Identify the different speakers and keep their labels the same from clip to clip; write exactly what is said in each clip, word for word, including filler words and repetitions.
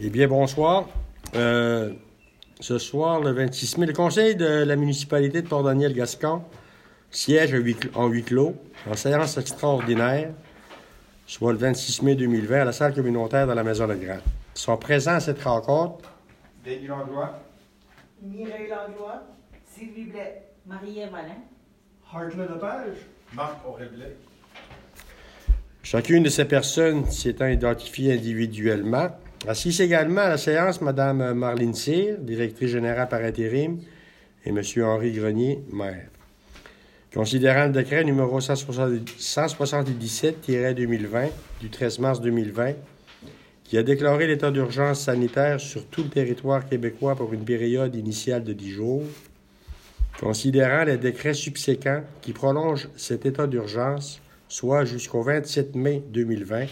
Speaker 1: Eh bien, bonsoir. Euh, ce soir, le vingt-six mai, le conseil de la municipalité de Port-Daniel-Gascon siège en huis clos, en séance extraordinaire, soit le vingt-six mai deux mille vingt, à la salle communautaire de la Maison-le-Grand. Ils sont présents à cette rencontre
Speaker 2: Denis Langlois,
Speaker 3: Mireille Langlois, Sylvie Blais,
Speaker 4: Marie-Ève Alain,
Speaker 2: Hartley Lepage, Marc Auré-Blais.
Speaker 1: Chacune de ces personnes s'étant identifiée individuellement. Assise également à la séance, Mme Marlene Cyr, directrice générale par intérim, et M. Henri Grenier, maire. Considérant le décret numéro cent soixante-dix-sept deux mille vingt du treize mars deux mille vingt, qui a déclaré l'état d'urgence sanitaire sur tout le territoire québécois pour une période initiale de dix jours, considérant les décrets subséquents qui prolongent cet état d'urgence, soit jusqu'au vingt-sept mai deux mille vingt,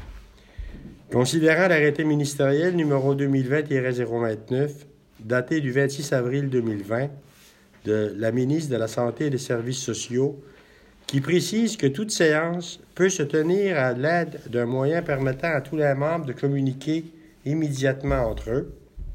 Speaker 1: considérant l'arrêté ministériel numéro deux mille vingt zéro vingt-neuf, daté du vingt-six avril deux mille vingt, de la ministre de la Santé et des Services sociaux, qui précise que toute séance peut se tenir à l'aide d'un moyen permettant à tous les membres de communiquer immédiatement entre eux.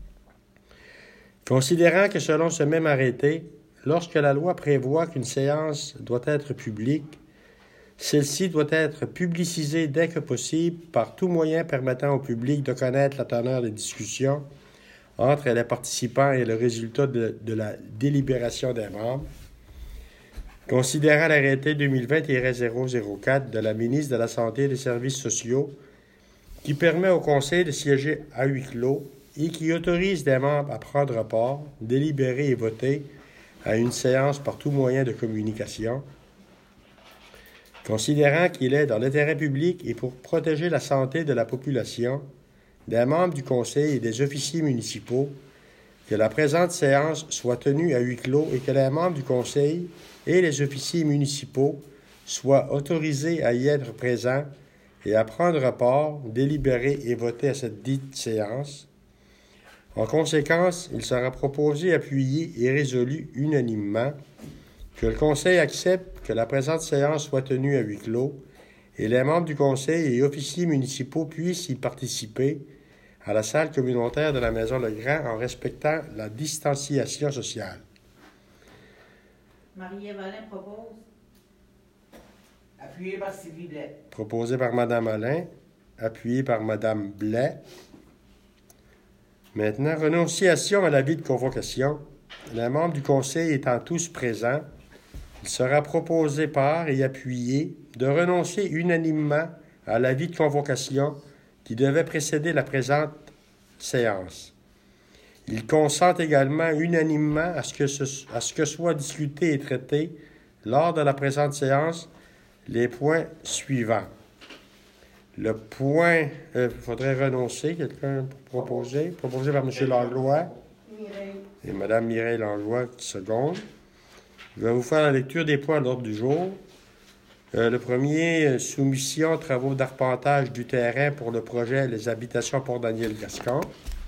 Speaker 1: Considérant que selon ce même arrêté, lorsque la loi prévoit qu'une séance doit être publique, celle-ci doit être publicisée dès que possible par tout moyen permettant au public de connaître la teneur des discussions entre les participants et le résultat de, de la délibération des membres. Considérant l'arrêté deux mille vingt zéro zéro quatre de la ministre de la Santé et des Services sociaux, qui permet au Conseil de siéger à huis clos et qui autorise des membres à prendre part, délibérer et voter à une séance par tout moyen de communication, considérant qu'il est dans l'intérêt public et pour protéger la santé de la population, des membres du Conseil et des officiers municipaux, que la présente séance soit tenue à huis clos et que les membres du Conseil et les officiers municipaux soient autorisés à y être présents et à prendre part, délibérer et voter à cette dite séance. En conséquence, il sera proposé, appuyé et résolu unanimement que le Conseil accepte que la présente séance soit tenue à huis clos et les membres du Conseil et officiers municipaux puissent y participer à la salle communautaire de la Maison-le-Grand en respectant la distanciation sociale.
Speaker 4: Marie-Ève Alain propose.
Speaker 3: appuyé par Sylvie Blais.
Speaker 1: Proposé par Mme Alain, appuyé par Mme Blais. Maintenant, renonciation à l'avis de convocation. Les membres du Conseil étant tous présents, il sera proposé par et appuyé de renoncer unanimement à l'avis de convocation qui devait précéder la présente séance. Il consent également unanimement à ce que, ce, à ce que soit discuté et traité lors de la présente séance les points suivants. Le point... Il euh, faudrait renoncer, quelqu'un pour proposer. Proposé par M. Langlois.
Speaker 3: Mireille.
Speaker 1: Et Mme Mireille Langlois, seconde. Je vais vous faire la lecture des points à l'ordre du jour. Euh, le premier, euh, soumission, travaux d'arpentage du terrain pour le projet Les Habitations Port-Daniel-Gascon.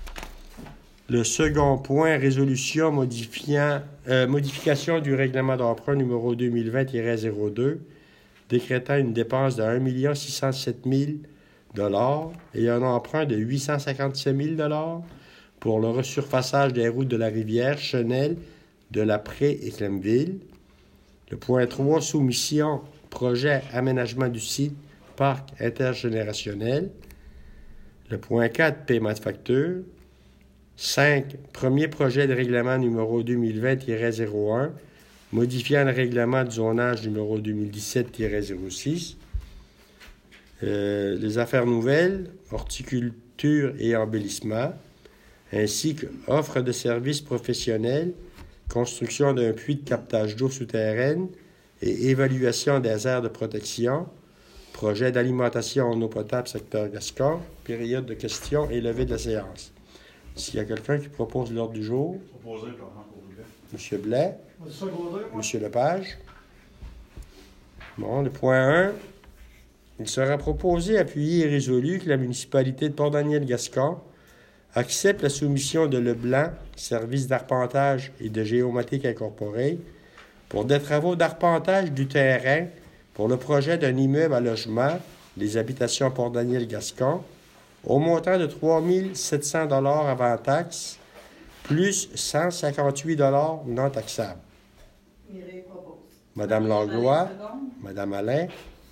Speaker 1: Le second point, résolution modifiant, euh, modification du règlement d'emprunt numéro deux mille vingt zéro deux, décrétant une dépense de un million six cent sept mille dollars et un emprunt de huit cent cinquante-sept mille dollars pour le resurfaçage des routes de la rivière Chenel, de la Prée et Clemville. Le point trois, soumission, projet aménagement du site, parc intergénérationnel. Le point quatre, paiement de facture. cinq, premier projet de règlement numéro deux mille vingt zéro un, modifiant le règlement de zonage numéro deux mille dix-sept zéro six. Euh, les affaires nouvelles, horticulture et embellissement, ainsi qu'offre de services professionnels, construction d'un puits de captage d'eau souterraine et évaluation des aires de protection, projet d'alimentation en eau potable secteur Gascon, période de questions et levée de la séance. S'il y a quelqu'un qui propose l'ordre du jour,
Speaker 2: Proposé par Marc Auré-Blais.
Speaker 1: M. Blais,
Speaker 2: Secondé,
Speaker 1: M. Lepage. Bon, le point un. Il sera proposé, appuyé et résolu que la municipalité de Port-Daniel-Gascon accepte la soumission de Leblanc, service d'arpentage et de géomatique incorporée, pour des travaux d'arpentage du terrain pour le projet d'un immeuble à logement, les habitations Port-Daniel-Gascon, au montant de trois mille sept cents dollars avant taxe, plus cent cinquante-huit dollars non taxables.
Speaker 3: Mireille propose.
Speaker 1: Madame Langlois,
Speaker 4: Alain seconde.
Speaker 1: Madame Alain.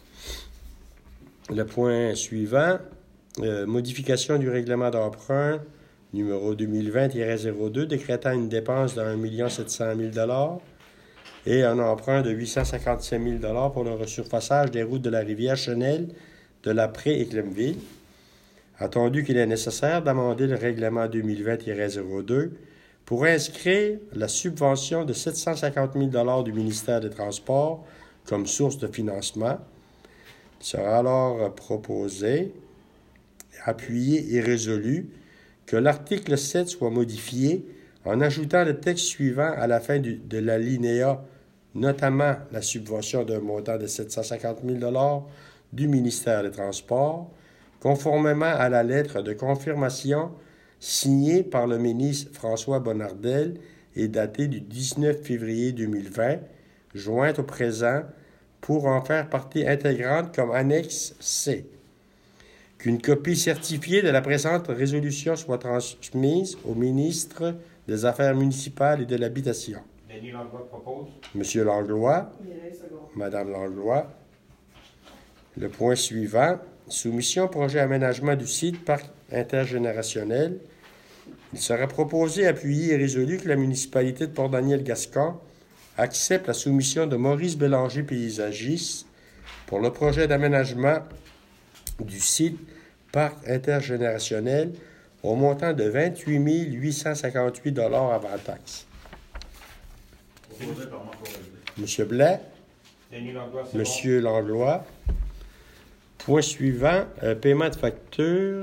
Speaker 1: Le point suivant, euh, modification du règlement d'emprunt numéro deux mille vingt tiret zéro deux, décrétant une dépense de un million sept cent mille dollars et un emprunt de huit cent cinquante-sept mille dollars pour le resurfaçage des routes de la rivière Chenel, de la Prée et Clemville. Attendu qu'il est nécessaire d'amender le règlement deux mille vingt tiret zéro deux pour inscrire la subvention de sept cent cinquante mille dollars du ministère des Transports comme source de financement. Il sera alors proposé, appuyé et résolu que l'article sept soit modifié en ajoutant le texte suivant à la fin du, de l'alinéa, notamment la subvention d'un montant de sept cent cinquante mille dollars du ministère des Transports, conformément à la lettre de confirmation signée par le ministre François Bonnardel et datée du dix-neuf février deux mille vingt, jointe au présent pour en faire partie intégrante comme annexe C. Qu'une copie certifiée de la présente résolution soit transmise au ministre des Affaires municipales et de l'Habitation.
Speaker 2: Denis Langlois propose.
Speaker 1: Monsieur Langlois,
Speaker 3: Mireille seconde.
Speaker 1: Madame Langlois. Le point suivant, soumission projet aménagement du site parc intergénérationnel. Il sera proposé, appuyé et résolu que la municipalité de Port-Daniel-Gascon accepte la soumission de Maurice Bélanger, paysagiste, pour le projet d'aménagement du site parc intergénérationnel au montant de vingt-huit mille huit cent cinquante-huit dollars avant taxe.
Speaker 2: Proposé par Marc Aurélien.
Speaker 1: Monsieur Blais,
Speaker 2: Denis Langlois, c'est
Speaker 1: Monsieur Langlois. Point suivant, euh, paiement de facture.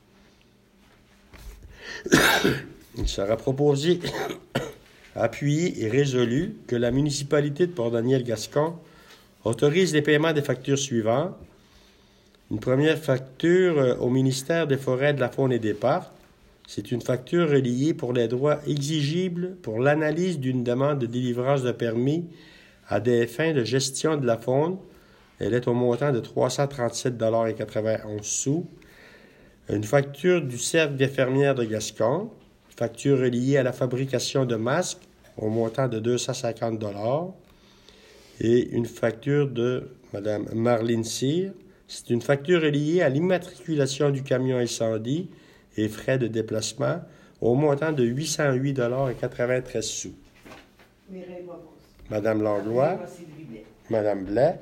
Speaker 1: Il sera proposé, appuyé et résolu que la municipalité de Port-Daniel-Gascon autorise les paiements des factures suivantes. Une première facture euh, au ministère des Forêts, de la Faune et des Parcs. C'est une facture reliée pour les droits exigibles pour l'analyse d'une demande de délivrance de permis à des fins de gestion de la faune. Elle est au montant de trois cent trente-sept dollars quatre-vingt-onze. Une facture du Cercle des fermières de Gascon. Facture reliée à la fabrication de masques au montant de deux cent cinquante dollars. Et une facture de Mme Marlene Cyr. C'est une facture reliée à l'immatriculation du camion incendie et frais de déplacement au montant de huit cent huit dollars quatre-vingt-treize.
Speaker 3: Mireille propose.
Speaker 1: Madame Langlois,
Speaker 3: Sylvie Blais.
Speaker 1: Madame Blais.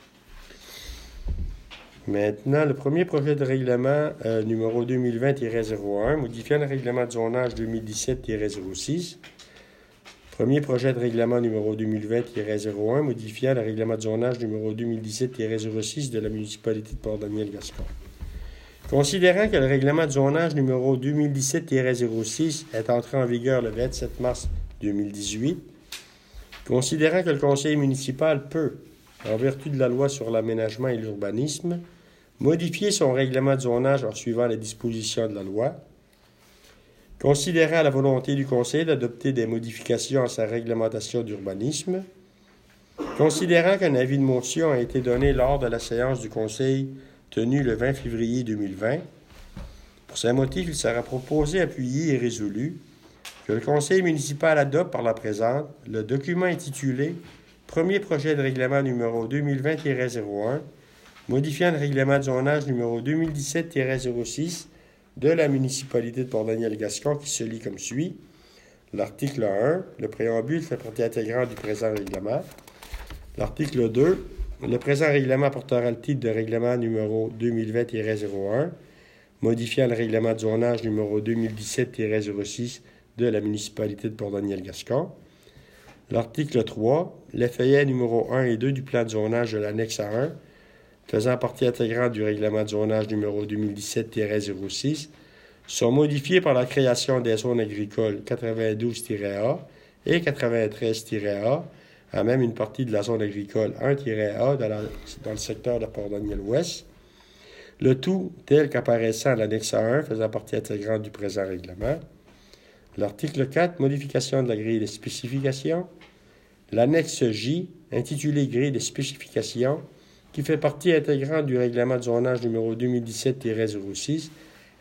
Speaker 1: Maintenant, le premier projet de règlement euh, numéro deux mille vingt tiret zéro un, modifiant le règlement de zonage deux mille dix-sept tiret zéro six. Premier projet de règlement numéro deux mille vingt tiret zéro un, modifiant le règlement de zonage numéro deux mille dix-sept tiret zéro six de la municipalité de Port-Daniel-Gascon. Considérant que le règlement de zonage numéro deux mille dix-sept tiret zéro six est entré en vigueur le vingt-sept mars deux mille dix-huit, considérant que le conseil municipal peut, en vertu de la loi sur l'aménagement et l'urbanisme, modifier son règlement de zonage en suivant les dispositions de la loi, considérant la volonté du conseil d'adopter des modifications à sa réglementation d'urbanisme, considérant qu'un avis de motion a été donné lors de la séance du conseil tenue le vingt février deux mille vingt, pour ces motifs, il sera proposé, appuyé et résolu que le conseil municipal adopte par la présente le document intitulé « Premier projet de règlement numéro deux mille vingt tiret zéro un, modifiant le règlement de zonage numéro deux mille dix-sept tiret zéro six de la municipalité de Port-Daniel-Gascon qui se lit comme suit. L'article un, le préambule fait partie intégrante du présent règlement. L'article deux, le présent règlement portera le titre de règlement numéro deux mille vingt tiret zéro un, modifiant le règlement de zonage numéro deux mille dix-sept tiret zéro six de la municipalité de Port-Daniel-Gascon. L'article trois, les feuillets numéro un et deux du plan de zonage de l'annexe A un, faisant partie intégrante du règlement de zonage numéro deux mille dix-sept tiret zéro six, sont modifiés par la création des zones agricoles quatre-vingt-douze tiret A et quatre-vingt-treize tiret A, à même une partie de la zone agricole un tiret A dans, la, dans le secteur de Port-Daniel-Ouest. Le tout tel qu'apparaissant à l'annexe A un, faisant partie intégrante du présent règlement. L'article quatre, modification de la grille des spécifications. L'annexe J, intitulée grille des spécifications, qui fait partie intégrante du règlement de zonage numéro deux mille dix-sept tiret zéro six,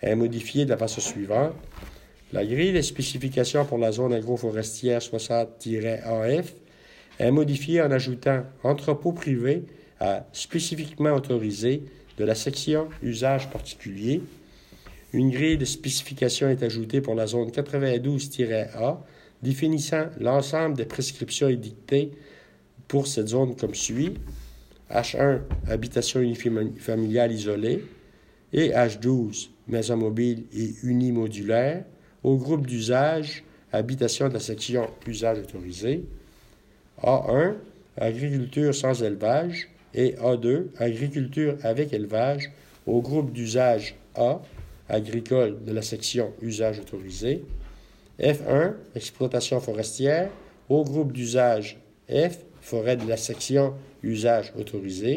Speaker 1: est modifiée de la façon suivante. La grille des spécifications pour la zone agroforestière soixante A F est modifiée en ajoutant entrepôt privé à spécifiquement autorisé de la section usage particulier. Une grille de spécifications est ajoutée pour la zone quatre-vingt-douze A, définissant l'ensemble des prescriptions édictées pour cette zone comme suit. H un, habitation unifamiliale isolée, et H douze, maison mobile et unimodulaire, au groupe d'usage, habitation de la section usage autorisé. A un, agriculture sans élevage, et A deux, agriculture avec élevage, au groupe d'usage A, agricole de la section usage autorisé. F un, exploitation forestière, au groupe d'usage F, forêt de la section usage autorisé.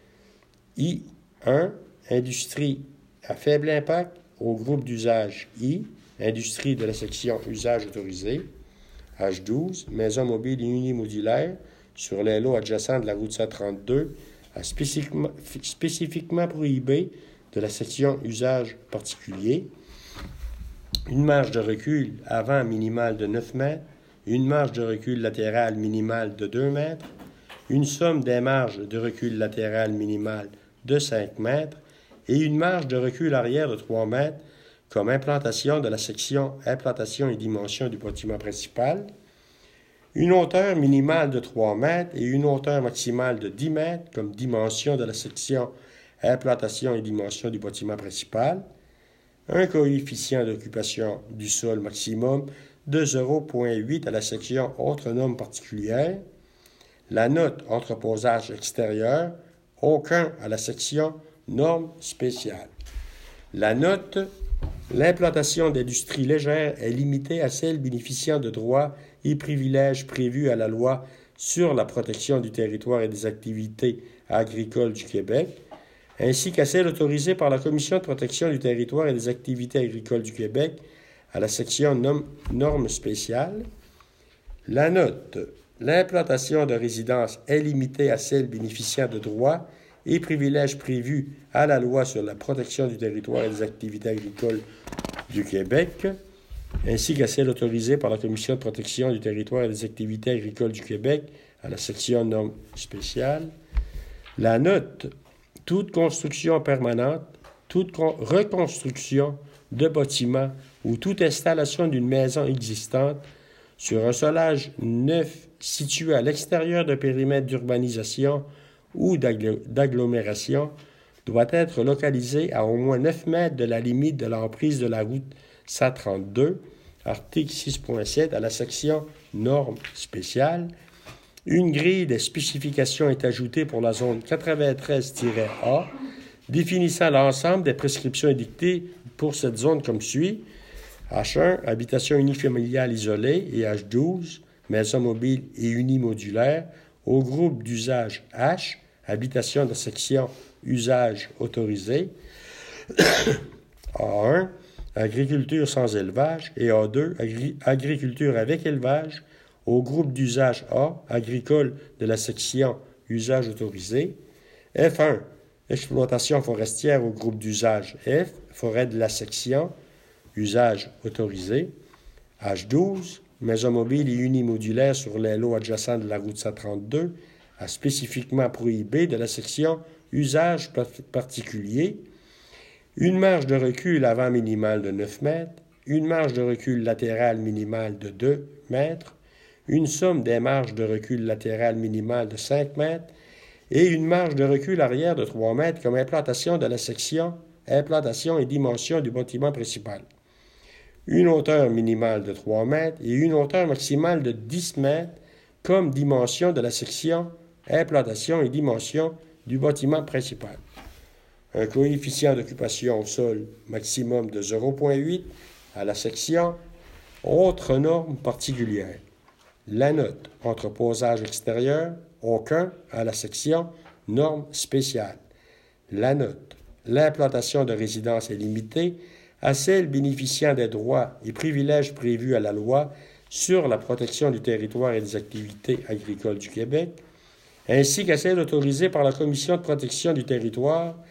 Speaker 1: I un, industrie à faible impact, au groupe d'usage I, industrie de la section usage autorisé. H douze, maison mobile et unimodulaire, sur les lots adjacents de la route cent trente-deux, à spécifiquement, spécifiquement prohibé de la section usage particulier. Une marge de recul avant minimale de neuf mètres, une marge de recul latérale minimale de deux mètres, une somme des marges de recul latérale minimale de cinq mètres et une marge de recul arrière de trois mètres comme implantation de la section implantation et dimension du bâtiment principal, une hauteur minimale de trois mètres et une hauteur maximale de dix mètres comme dimension de la section implantation et dimension du bâtiment principal, un coefficient d'occupation du sol maximum de zéro virgule huit à la section autres normes particulières, la note entreposage extérieur, aucun à la section normes spéciales. La note, l'implantation d'industries légères est limitée à celles bénéficiant de droits et privilèges prévus à la loi sur la protection du territoire et des activités agricoles du Québec, ainsi qu'à celles autorisées par la Commission de protection du territoire et des activités agricoles du Québec à la section nom- normes spéciales. La note, l'implantation de résidences est limitée à celles bénéficiant de droits et privilèges prévus à la loi sur la protection du territoire et des activités agricoles du Québec, ainsi qu'à celles autorisées par la Commission de protection du territoire et des activités agricoles du Québec à la section normes spéciales. La note, toute construction permanente, toute con- reconstruction de bâtiments ou toute installation d'une maison existante sur un solage neuf situé à l'extérieur d'un périmètre d'urbanisation ou d'aggl- d'agglomération doit être localisée à au moins neuf mètres de la limite de l'emprise de la route cent trente-deux, article six point sept, à la section normes spéciales. Une grille des spécifications est ajoutée pour la zone quatre-vingt-treize A, définissant l'ensemble des prescriptions édictées pour cette zone comme suit. H un, habitation unifamiliale isolée, et H douze, maison mobile et unimodulaire, au groupe d'usage H, habitation de section usage autorisé. A un, agriculture sans élevage, et A deux, agri- agriculture avec élevage, au groupe d'usage A, agricole de la section usage autorisé. F un, exploitation forestière au groupe d'usage F, forêt de la section usage autorisé. H douze, maison mobile et unimodulaire sur les lots adjacents de la route cent trente-deux, à spécifiquement prohibé de la section usage particulier. Une marge de recul avant minimale de neuf mètres, une marge de recul latérale minimale de deux mètres, une somme des marges de recul latérale minimale de cinq mètres et une marge de recul arrière de trois mètres comme implantation de la section implantation et dimension du bâtiment principal. Une hauteur minimale de trois mètres et une hauteur maximale de dix mètres comme dimension de la section implantation et dimension du bâtiment principal. Un coefficient d'occupation au sol maximum de zéro virgule huit à la section autres normes particulières. La note entreposage extérieur, aucun à la section normes spéciales. La note, l'implantation de résidence est limitée à celles bénéficiant des droits et privilèges prévus à la loi sur la protection du territoire et des activités agricoles du Québec, ainsi qu'à celles autorisées par la Commission de protection du territoire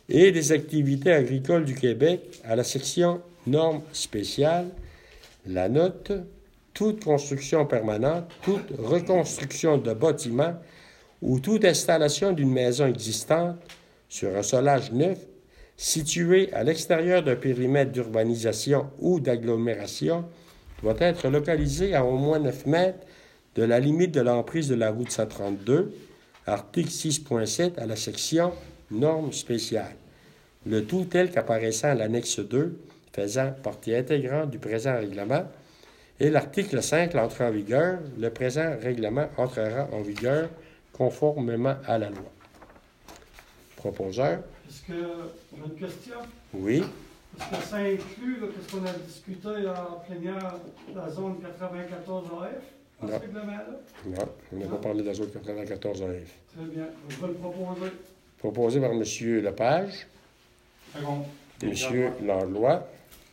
Speaker 1: et des activités agricoles du Québec à la section normes spéciales, la note toute construction permanente, toute reconstruction de bâtiment ou toute installation d'une maison existante sur un solage neuf situé à l'extérieur d'un périmètre d'urbanisation ou d'agglomération doit être localisé à au moins neuf mètres de la limite de l'emprise de la route cent trente-deux, article six point sept à la section normes spéciales. Le tout tel qu'apparaissant à l'annexe deux, faisant partie intégrante du présent règlement, et l'article cinq l'entrée en vigueur, le présent règlement entrera en vigueur conformément à la loi. Proposeur?
Speaker 5: Est-ce que j'ai une question?
Speaker 1: Oui.
Speaker 5: Est-ce que ça inclut, là, qu'est-ce qu'on a discuté en plénière, la zone quatre-vingt-quatorze A F, dans
Speaker 1: Non.
Speaker 5: ce règlement-là?
Speaker 1: Non, on n'a pas parlé de la zone quatre-vingt-quatorze A F.
Speaker 5: Très bien. Je vais le proposer.
Speaker 1: Proposé par M. Lepage,
Speaker 2: Second.
Speaker 1: M.
Speaker 2: Denis Langlois.
Speaker 1: Langlois.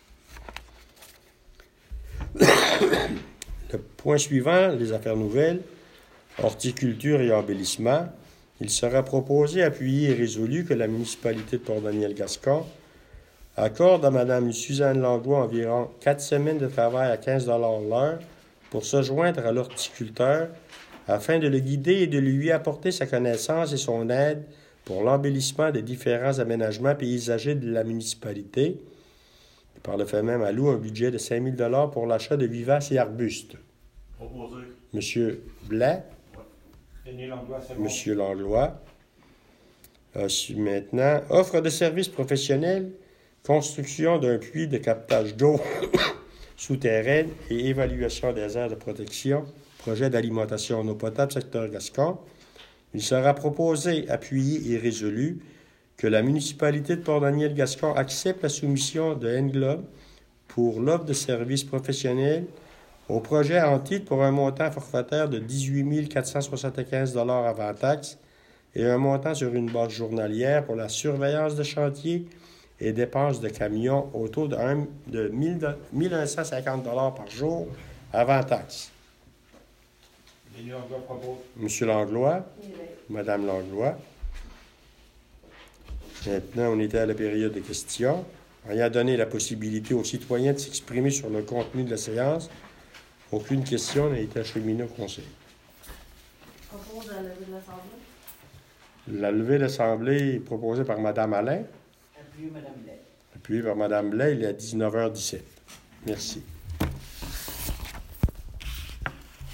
Speaker 1: Le point suivant, les affaires nouvelles, horticulture et embellissement. Il sera proposé, appuyé et résolu que la municipalité de Port-Daniel-Gascon accorde à Mme Suzanne Langlois environ quatre semaines de travail à quinze dollars l'heure pour se joindre à l'horticulteur afin de le guider et de lui apporter sa connaissance et son aide pour l'embellissement des différents aménagements paysagers de la municipalité. Et par le fait même, alloue un budget de cinq mille dollars pour l'achat de vivaces et arbustes.
Speaker 2: Proposé.
Speaker 1: M. Blanc,
Speaker 2: Denis Langlois, second.
Speaker 1: M. Langlois. Euh, maintenant, offre de services professionnels, construction d'un puits de captage d'eau souterraine et évaluation des aires de protection, projet d'alimentation en eau potable, secteur Gascon. Il sera proposé, appuyé et résolu que la municipalité de Port-Daniel-Gascon accepte la soumission de Englobe pour l'offre de services professionnels au projet en titre pour un montant forfaitaire de dix-huit mille quatre cent soixante-quinze dollars avant taxes et un montant sur une base journalière pour la surveillance de chantier et dépenses de camions autour de, un, de mille cent cinquante dollars par jour avant taxes.
Speaker 2: Denis Langlois propose.
Speaker 1: M. Langlois,
Speaker 3: Mireille.
Speaker 1: Mme Langlois. Maintenant, on était à la période de questions. Ayant donné la possibilité aux citoyens de s'exprimer sur le contenu de la séance, aucune question n'a été acheminée au Conseil.
Speaker 3: Propose à la levée de l'Assemblée.
Speaker 1: La levée de l'Assemblée est proposée par Mme Alain,
Speaker 4: Appuyé, Mme Blais.
Speaker 1: appuyée par Mme Blais, il est à dix-neuf heures dix-sept. Merci.